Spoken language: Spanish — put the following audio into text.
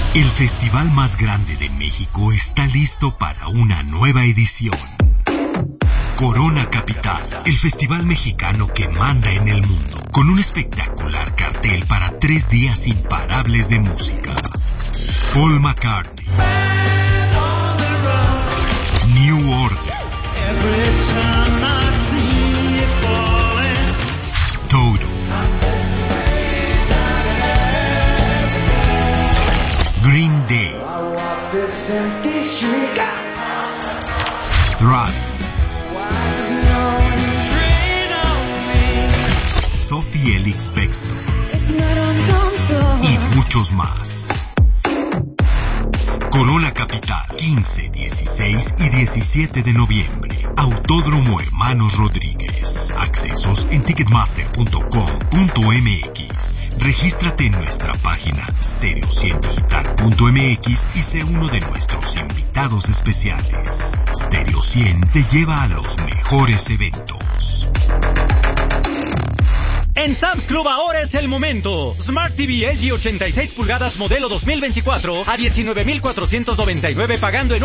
El festival más grande de México está listo para una nueva edición. Corona Capital, el festival mexicano que manda en el mundo, con un espectacular cartel para 3 días imparables de música. Paul McCartney, New Order, Toto, Green Day, Travis, Sophie Elix Bextor y muchos más. Corona Capital, 15, 16 y 17 de noviembre. Autódromo Hermanos Rodríguez. Accesos en ticketmaster.com.mx. Regístrate en nuestra página stereo100digital.mx y sé uno de nuestros invitados especiales. Stereo 100 te lleva a los mejores eventos. En Sam's Club ahora es el momento. Smart TV LG 86 pulgadas modelo 2024 a $19,499 pagando en